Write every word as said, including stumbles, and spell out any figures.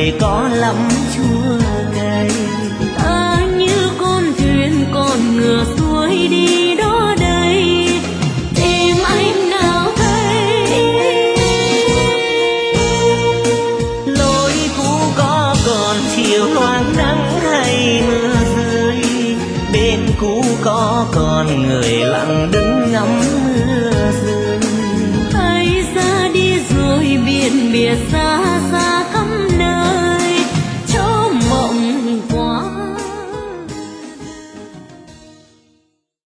người có lắm chua cay. Ta như con thuyền con ngựa xuôi đi đó đây, tìm anh nào thấy. Lối cũ có còn chiều loang nắng hay mưa rơi, bên cũ có còn người lặng đứng ngắm mưa rơi. Hãy ra đi rồi biển biệt xa